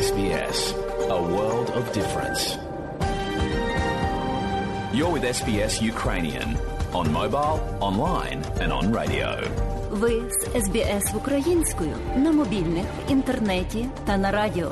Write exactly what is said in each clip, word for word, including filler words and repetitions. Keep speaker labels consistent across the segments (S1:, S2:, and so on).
S1: ес бі ес, a world of difference. You're with ес бі ес Ukrainian on mobile, online and on radio.
S2: Ви з ес бі ес українською на мобільних, інтернеті та на радіо.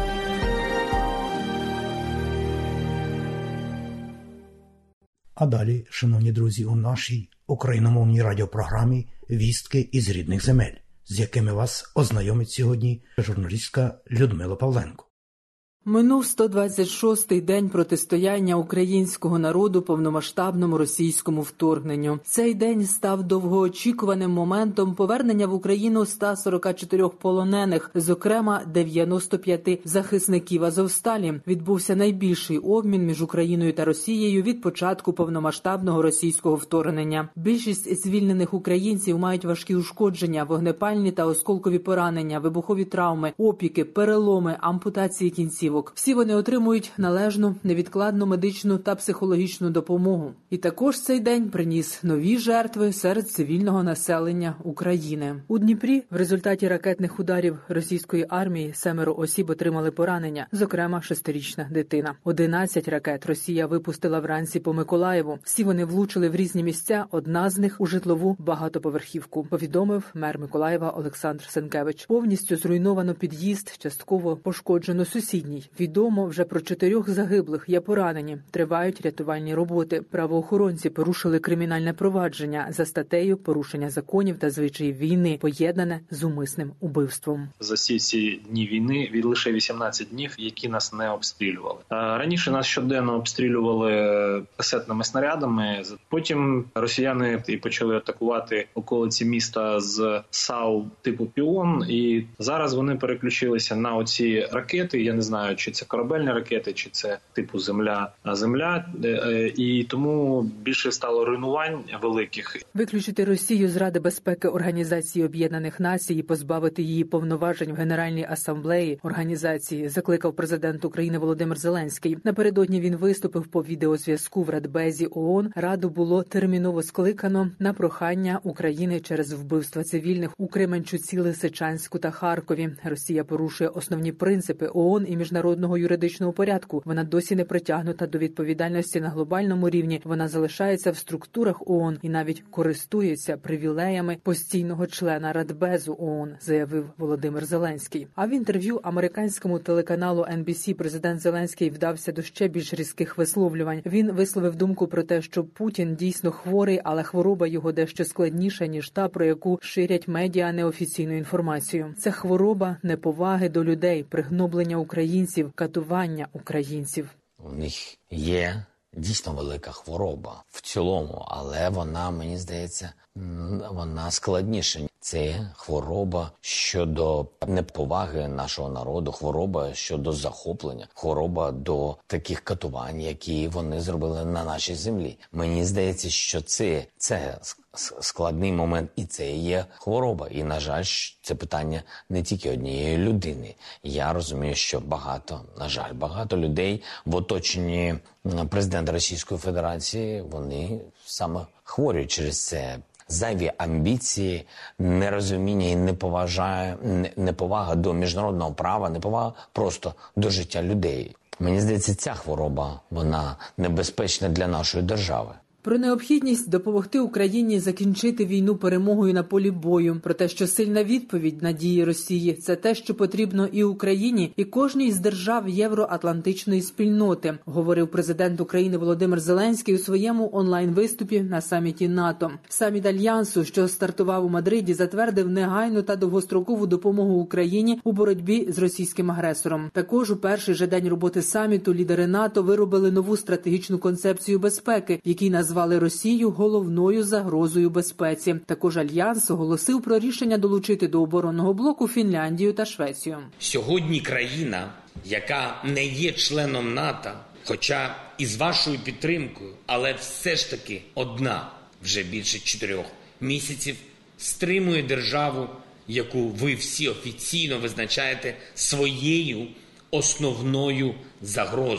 S3: А далі, шановні друзі, у нашій україномовній радіопрограмі «Вістки із рідних земель», з якими вас ознайомить сьогодні журналістка Людмила Павленко.
S4: Минув сто двадцять шостий день протистояння українського народу повномасштабному російському вторгненню. Цей день став довгоочікуваним моментом повернення в Україну ста сорока чотирьох полонених, зокрема дев'яносто п'ять захисників Азовсталі. Відбувся найбільший обмін між Україною та Росією від початку повномасштабного російського вторгнення. Більшість звільнених українців мають важкі ушкодження, вогнепальні та осколкові поранення, вибухові травми, опіки, переломи, ампутації кінцівок. Всі вони отримують належну, невідкладну медичну та психологічну допомогу. І також цей день приніс нові жертви серед цивільного населення України. У Дніпрі в результаті ракетних ударів російської армії семеро осіб отримали поранення, зокрема шестирічна дитина. одинадцять ракет Росія випустила вранці по Миколаєву. Всі вони влучили в різні місця, одна з них у житлову багатоповерхівку, повідомив мер Миколаєва Олександр Сенкевич. Повністю зруйновано під'їзд, частково пошкоджено сусідній. Відомо вже про чотирьох загиблих, є поранені. Тривають рятувальні роботи. Правоохоронці порушили кримінальне провадження за статтею «Порушення законів та звичаїв війни», поєднане з умисним убивством.
S5: За всі ці дні війни від лише вісімнадцять днів, які нас не обстрілювали. Раніше нас щоденно обстрілювали касетними снарядами. Потім росіяни і почали атакувати околиці міста з САУ типу «Піон». І зараз вони переключилися на оці ракети. Я не знаю, чи це корабельні ракети, чи це типу земля-земля, і тому більше стало руйнувань великих.
S4: Виключити Росію з Ради безпеки Організації Об'єднаних Націй і позбавити її повноважень в Генеральній асамблеї організації закликав президент України Володимир Зеленський. Напередодні він виступив по відеозв'язку в Радбезі ООН. Раду було терміново скликано на прохання України через вбивства цивільних у Кременчуці, Лисичанську та Харкові. Росія порушує основні принципи ООН і міжнародного юридичного порядку. Вона досі не притягнута до відповідальності на глобальному рівні. Вона залишається в структурах ООН і навіть користується привілеями постійного члена Радбезу ООН, заявив Володимир Зеленський. А в інтерв'ю американському телеканалу ен бі сі президент Зеленський вдався до ще більш різких висловлювань. Він висловив думку про те, що Путін дійсно хворий, але хвороба його дещо складніша, ніж та, про яку ширять медіа неофіційну інформацію. Це хвороба неповаги до людей, пригноблення українців, катування українців.
S6: У них є дійсно велика хвороба в цілому, але вона, мені здається, вона складніша. Це хвороба щодо неповаги нашого народу, хвороба щодо захоплення, хвороба до таких катувань, які вони зробили на нашій землі. Мені здається, що це, це складний момент, і це є хвороба. І, на жаль, це питання не тільки однієї людини. Я розумію, що багато, на жаль, багато людей в оточенні президента Російської Федерації, вони саме хворі через це. Зайві амбіції, нерозуміння і неповажає, неповага до міжнародного права, неповага просто до життя людей. Мені здається, ця хвороба, вона небезпечна для нашої держави.
S4: Про необхідність допомогти Україні закінчити війну перемогою на полі бою, про те, що сильна відповідь на дії Росії – це те, що потрібно і Україні, і кожній з держав євроатлантичної спільноти, говорив президент України Володимир Зеленський у своєму онлайн-виступі на саміті НАТО. Саміт Альянсу, що стартував у Мадриді, затвердив негайну та довгострокову допомогу Україні у боротьбі з російським агресором. Також у перший же день роботи саміту лідери НАТО виробили нову стратегічну концепцію безпеки, в якій назвали Росію головною загрозою безпеці. Також Альянс оголосив про рішення долучити до оборонного блоку Фінляндію та Швецію.
S7: Сьогодні країна, яка не є членом НАТО, хоча і з вашою підтримкою, але все ж таки одна вже більше чотирьох місяців, стримує державу, яку ви всі офіційно визначаєте своєю основною загрозою.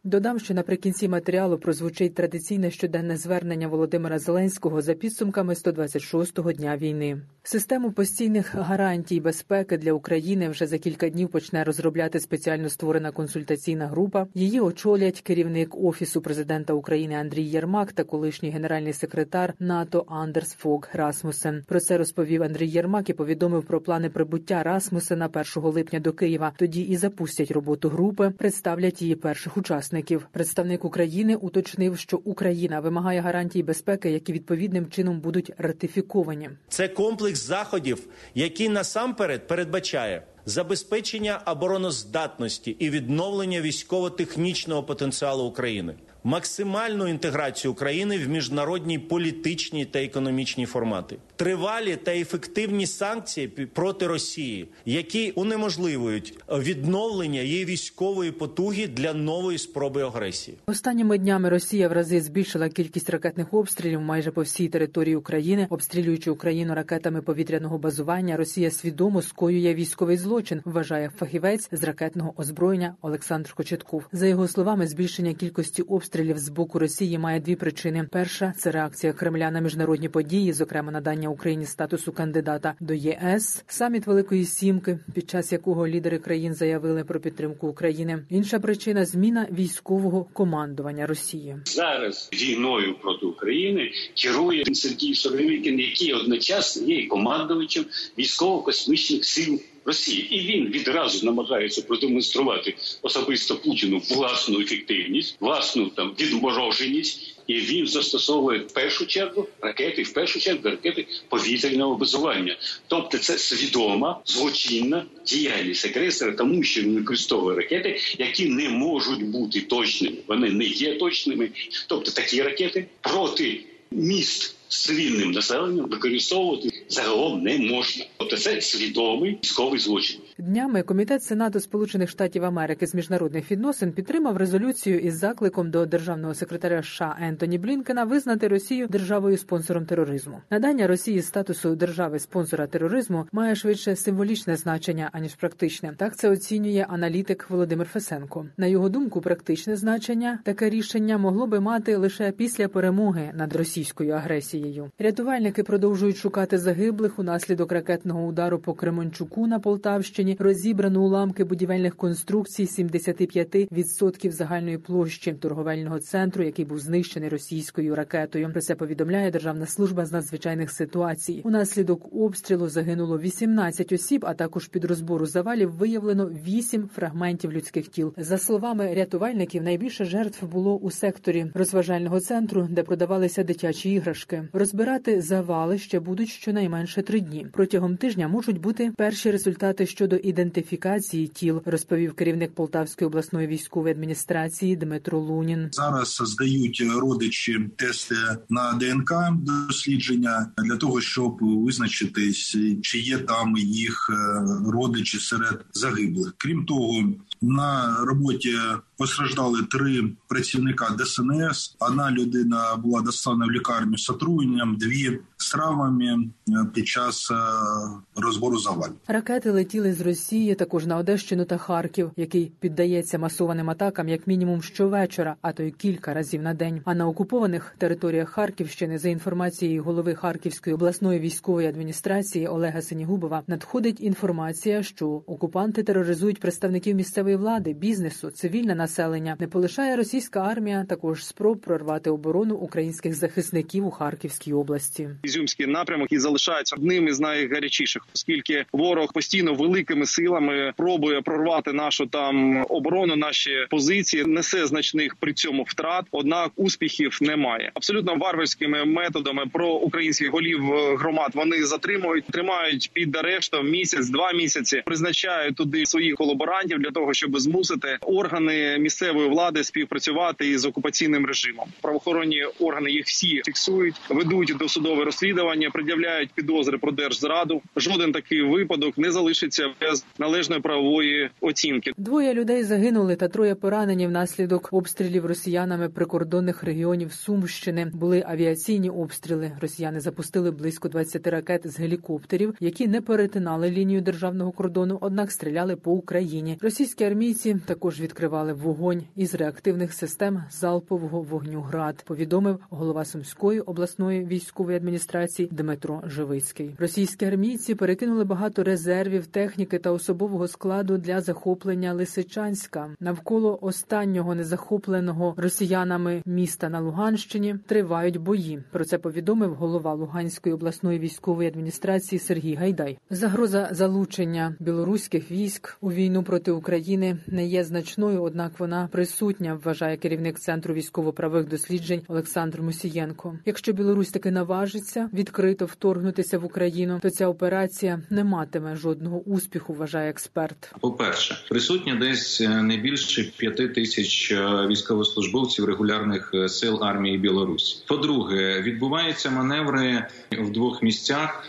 S4: Додам, що наприкінці матеріалу прозвучить традиційне щоденне звернення Володимира Зеленського за підсумками сто двадцять шостого дня війни. Систему постійних гарантій безпеки для України вже за кілька днів почне розробляти спеціально створена консультаційна група. Її очолять керівник Офісу президента України Андрій Єрмак та колишній генеральний секретар НАТО Андерс Фог Расмуссен. Про це розповів Андрій Єрмак і повідомив про плани прибуття Расмуссена першого липня до Києва. Тоді і запустять роботу групи, представлять її перших учасників. Представник України уточнив, що Україна вимагає гарантій безпеки, які відповідним чином будуть ратифіковані.
S8: Це комплекс заходів, який насамперед передбачає забезпечення обороноздатності і відновлення військово-технічного потенціалу України, максимальну інтеграцію України в міжнародні політичні та економічні формати, тривалі та ефективні санкції проти Росії, які унеможливують відновлення її військової потуги для нової спроби агресії.
S4: Останніми днями Росія в рази збільшила кількість ракетних обстрілів майже по всій території України. Обстрілюючи Україну ракетами повітряного базування, Росія свідомо скоює військовий злочин, вважає фахівець з ракетного озброєння Олександр Кочетков. За його словами, збільшення кількості обстрілів з боку Росії має дві причини. Перша – це реакція Кремля на міжнародні події, зокрема надання Україні статусу кандидата до ЄС, саміт Великої Сімки, під час якого лідери країн заявили про підтримку України. Інша причина – зміна військового командування Росії.
S9: Зараз війною проти України керує Сергій Суровікін, який одночасно є і командувачем військово-космічних сил Росії. І він відразу намагається продемонструвати особисто Путіну власну ефективність, власну там відмороженість. І він застосовує в першу чергу ракети, в першу чергу ракети повітряного базування. Тобто це свідома, злочинна діяльність агресора, тому що він використовує ракети, які не можуть бути точними. Вони не є точними. Тобто такі ракети проти міст з цивільним населенням використовувати загалом не можна. Тобто це свідомий військовий злочин.
S4: Днями Комітет Сенату Сполучених Штатів Америки з міжнародних відносин підтримав резолюцію із закликом до державного секретаря США Ентоні Блінкена визнати Росію державою-спонсором тероризму. Надання Росії статусу держави-спонсора тероризму має швидше символічне значення, аніж практичне. Так це оцінює аналітик Володимир Фесенко. На його думку, практичне значення таке рішення могло би мати лише після перемоги над російською агресією. Рятувальники продовжують шукати загиблих унаслідок ракетного удару по Кременчуку на Полтавщині. Розібрано уламки будівельних конструкцій сімдесят п'ять відсотків загальної площі торговельного центру, який був знищений російською ракетою. Про це повідомляє Державна служба з надзвичайних ситуацій. Унаслідок обстрілу загинуло вісімнадцять осіб, а також під розбору завалів виявлено вісім фрагментів людських тіл. За словами рятувальників, найбільше жертв було у секторі розважального центру, де продавалися дитячі іграшки. Розбирати завали ще будуть щонайменше три дні. Протягом тижня можуть бути перші результати щодо ідентифікації тіл, розповів керівник Полтавської обласної військової адміністрації Дмитро Лунін.
S10: Зараз здають родичі тести на ДНК дослідження для того, щоб визначитись, чи є там їх родичі серед загиблих. Крім того, на роботі постраждали три працівника ДСНС. Одна людина була доставлена в лікарню з отруєнням, дві з травмами під час розбору завалів.
S4: Ракети летіли з Росії також на Одещину та Харків, який піддається масованим атакам як мінімум щовечора, а то й кілька разів на день. А на окупованих територіях Харківщини, за інформацією голови Харківської обласної військової адміністрації Олега Синігубова, надходить інформація, що окупанти тероризують представників місцевої влади, бізнесу, цивільне населення. Не полишає російська армія також спроб прорвати оборону українських захисників у Харківській області.
S11: Ізюмський напрямок і залишається одним із найгарячіших, оскільки ворог постійно великими силами пробує прорвати нашу там оборону, наші позиції, несе значних при цьому втрат, однак успіхів немає. Абсолютно варварськими методами проукраїнських голів громад вони затримують, тримають під арештом місяць, два місяці, призначають туди своїх колаборантів для того, щоб змусити органи місцевої влади співпрацювати із окупаційним режимом. Правоохоронні органи їх всі фіксують, ведуть досудове розслідування, пред'являють підозри про держзраду. Жоден такий випадок не залишиться без належної правової оцінки.
S4: Двоє людей загинули та троє поранені внаслідок обстрілів росіянами прикордонних регіонів Сумщини. Були авіаційні обстріли. Росіяни запустили близько двадцяти ракет з гелікоптерів, які не перетинали лінію державного кордону, однак стріляли по Україні. Російські армійці також відкривали вогонь із реактивних систем залпового вогню «Град», повідомив голова Сумської обласної військової адміністрації Дмитро Живицький. Російські армійці перекинули багато резервів, техніки та особового складу для захоплення Лисичанська. Навколо останнього незахопленого росіянами міста на Луганщині тривають бої. Про це повідомив голова Луганської обласної військової адміністрації Сергій Гайдай. Загроза залучення білоруських військ у війну проти України не є значною, однак вона присутня, вважає керівник Центру військово-правових досліджень Олександр Мусієнко. Якщо Білорусь таки наважиться відкрито вторгнутися в Україну, то ця операція не матиме жодного успіху, вважає експерт.
S12: По-перше, присутня десь не більше п'яти тисяч військовослужбовців регулярних сил армії Білорусі. По-друге, відбуваються маневри в двох місцях,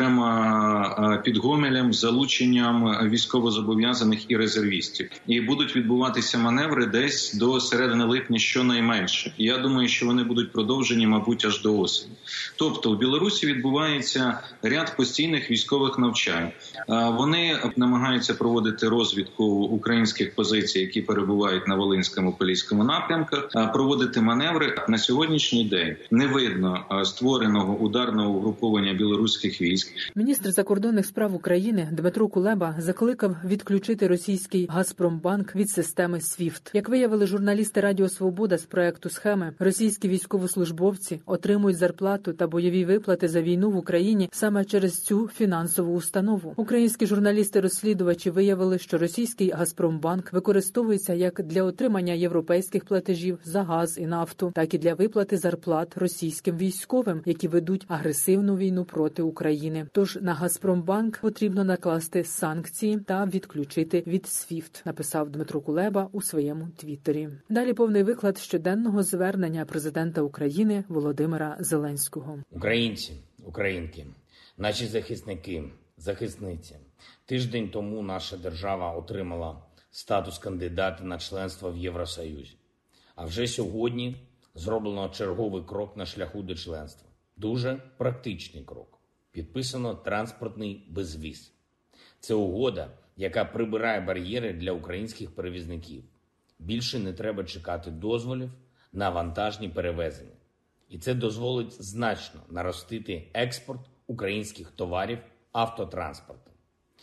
S12: зокрема під Гомелем, з залученням військовозобов'язаних і резервістів. І будуть відбуватися маневри десь до середини липня щонайменше. Я думаю, що вони будуть продовжені, мабуть, аж до осені. Тобто в Білорусі відбувається ряд постійних військових навчань. Вони намагаються проводити розвідку українських позицій, які перебувають на Волинському, Поліському напрямках, проводити маневри. На сьогоднішній день не видно створеного ударного угруповання білоруських військ.
S4: Міністр закордонних справ України Дмитро Кулеба закликав відключити російський «Газпромбанк» від системи свіфт. Як виявили журналісти Радіо Свобода з проекту «Схеми», російські військовослужбовці отримують зарплату та бойові виплати за війну в Україні саме через цю фінансову установу. Українські журналісти-розслідувачі виявили, що російський «Газпромбанк» використовується як для отримання європейських платежів за газ і нафту, так і для виплати зарплат російським військовим, які ведуть агресивну війну проти України. Тож на «Газпромбанк» потрібно накласти санкції та відключити від свіфт, написав Дмитро Кулеба у своєму твіттері. Далі повний виклад щоденного звернення президента України Володимира Зеленського.
S7: Українці, українки, наші захисники, захисниці. Тиждень тому наша держава отримала статус кандидата на членство в Євросоюзі. А вже сьогодні зроблено черговий крок на шляху до членства. Дуже практичний крок. Підписано транспортний безвіз. Це угода, яка прибирає бар'єри для українських перевізників. Більше не треба чекати дозволів на вантажні перевезення. І це дозволить значно наростити експорт українських товарів автотранспортом.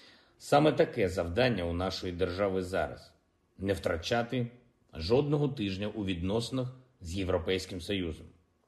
S7: Саме таке завдання у нашої держави зараз – не втрачати жодного тижня у відносинах з Європейським Союзом.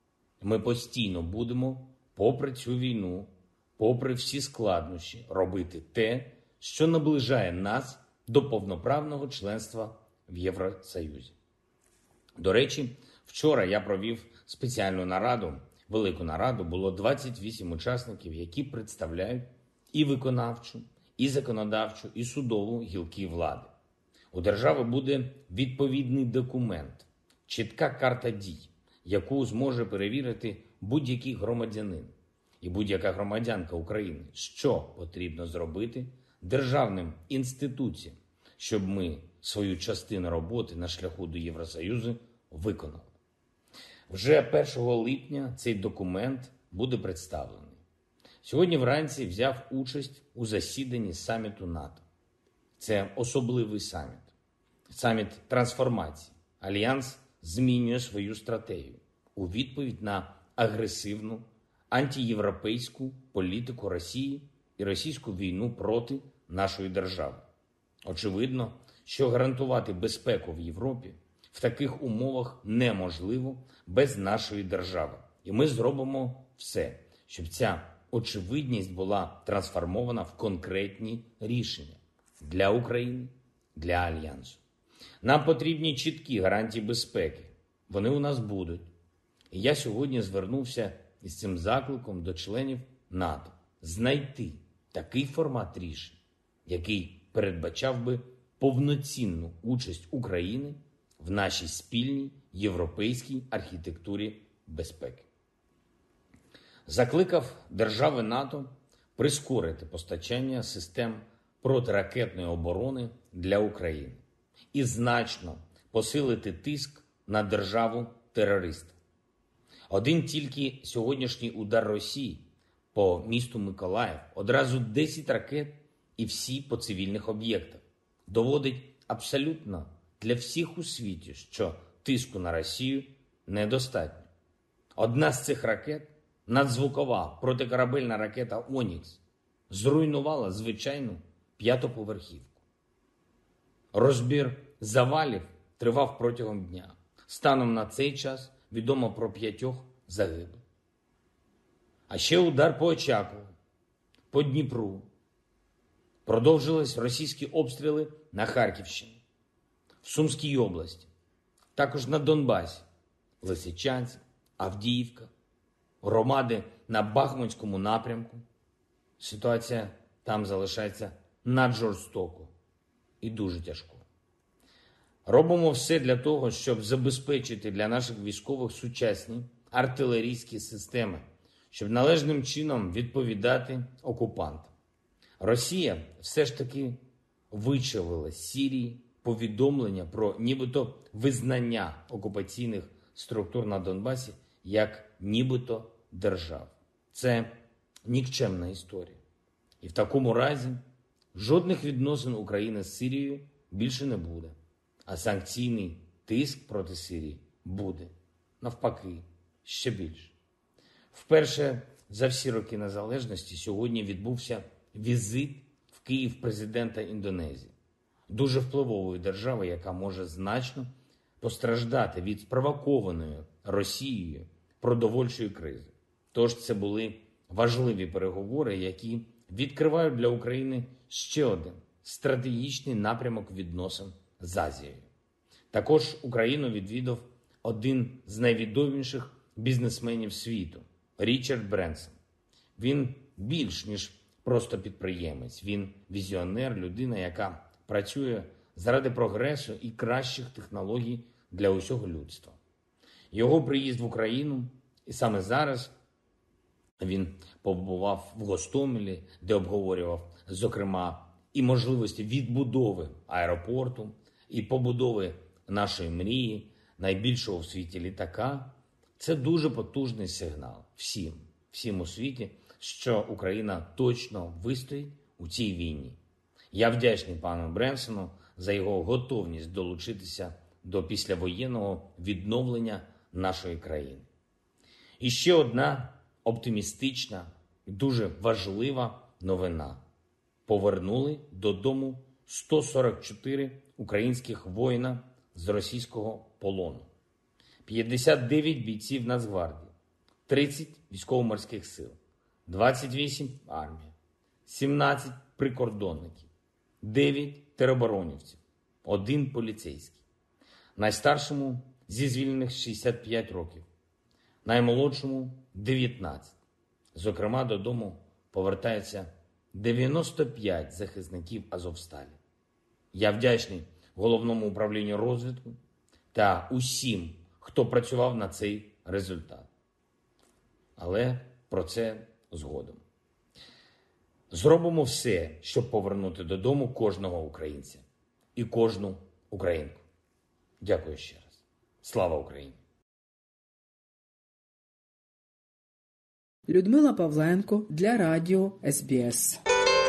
S7: Ми постійно будемо, попри цю війну, попри всі складнощі, робити те, що наближає нас до повноправного членства в Євросоюзі. До речі, вчора я провів спеціальну нараду, велику нараду, було двадцять вісім учасників, які представляють і виконавчу, і законодавчу, і судову гілки влади. У держави буде відповідний документ, чітка карта дій, яку зможе перевірити будь-який громадянин і будь-яка громадянка України, що потрібно зробити державним інституціям, щоб ми свою частину роботи на шляху до Євросоюзу виконали. Вже першого липня цей документ буде представлений. Сьогодні вранці взяв участь у засіданні саміту НАТО. Це особливий саміт. Саміт трансформації. Альянс змінює свою стратегію у відповідь на агресивну, антиєвропейську політику Росії і російську війну проти нашої держави. Очевидно, що гарантувати безпеку в Європі в таких умовах неможливо без нашої держави. І ми зробимо все, щоб ця очевидність була трансформована в конкретні рішення для України, для Альянсу. Нам потрібні чіткі гарантії безпеки. Вони у нас будуть. І я сьогодні звернувся із цим закликом до членів НАТО знайти такий формат рішень, який передбачав би повноцінну участь України в нашій спільній європейській архітектурі безпеки. закликав держави НАТО прискорити постачання систем протиракетної оборони для України і значно посилити тиск на державу-терориста. Один тільки сьогоднішній удар Росії по місту Миколаїв, одразу десять ракет і всі по цивільних об'єктах, доводить абсолютно для всіх у світі, що тиску на Росію недостатньо. Одна з цих ракет, надзвукова протикорабельна ракета «Онікс», зруйнувала звичайну п'ятоповерхівку. Розбір завалів тривав протягом дня. Станом на цей час відомо про п'ятьох загиблих. А ще удар по Очакову, по Дніпру. Продовжились російські обстріли на Харківщині, в Сумській області, також на Донбасі, Лисичанськ, Авдіївка, громади на Бахмутському напрямку. Ситуація там залишається наджорстокою і дуже тяжкою. Робимо все для того, щоб забезпечити для наших військових сучасні артилерійські системи, щоб належним чином відповідати окупантам. Росія все ж таки вичавила з Сирії повідомлення про нібито визнання окупаційних структур на Донбасі як нібито держав. Це нікчемна історія. І в такому разі жодних відносин України з Сирією більше не буде. А санкційний тиск проти Сирії буде. Навпаки, ще більше. Вперше за всі роки незалежності сьогодні відбувся візит в Київ президента Індонезії. Дуже впливової держави, яка може значно постраждати від спровокованої Росією продовольчої кризи. Тож це були важливі переговори, які відкривають для України ще один стратегічний напрямок відносин з Азією. Також Україну відвідав один з найвідоміших бізнесменів світу – Річард Бренсон. Він більш ніж просто підприємець, він візіонер, людина, яка працює заради прогресу і кращих технологій для усього людства. Його приїзд в Україну, і саме зараз він побував в Гостомелі, де обговорював, зокрема, і можливості відбудови аеропорту, і побудови нашої мрії, найбільшого в світі літака. Це дуже потужний сигнал всім, всім у світі, що Україна точно вистоїть у цій війні. Я вдячний пану Бренсону за його готовність долучитися до післявоєнного відновлення нашої країни. І ще одна оптимістична, дуже важлива новина. Повернули додому сто сорок чотири українських воїна з російського полону. п'ятдесят дев'ять бійців Нацгвардії, тридцять військово-морських сил, двадцять вісім армія, сімнадцять прикордонників, дев'ять тероборонівців, один поліцейський. Найстаршому зі звільнених шістдесят п'ять років, наймолодшому дев'ятнадцять. Зокрема, додому повертається дев'яносто п'ять захисників Азовсталі. Я вдячний Головному управлінню розвідки та усім, хто працював на цей результат. Але про це згодом. Зробимо все, щоб повернути додому кожного українця і кожну українку. Дякую ще раз. Слава Україні!
S4: Людмила Павленко для радіо ес бі ес.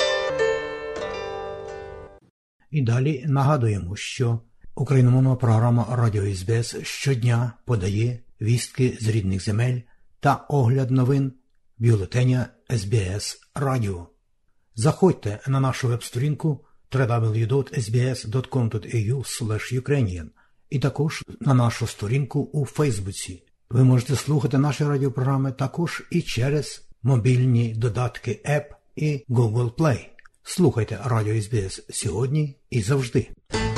S3: І далі нагадуємо, що україномовна програма Радіо ес бі ес щодня подає вістки з рідних земель та огляд новин бюлетеня ес бі ес Радіо. Заходьте на нашу веб-сторінку дабл ю дабл ю дабл ю крапка ес бі ес крапка ком крапка ей ю слеш юкрейніан і також на нашу сторінку у Фейсбуці. Ви можете слухати наші радіопрограми також і через мобільні додатки App і Google Play. Слухайте Радіо ес бі ес сьогодні і завжди.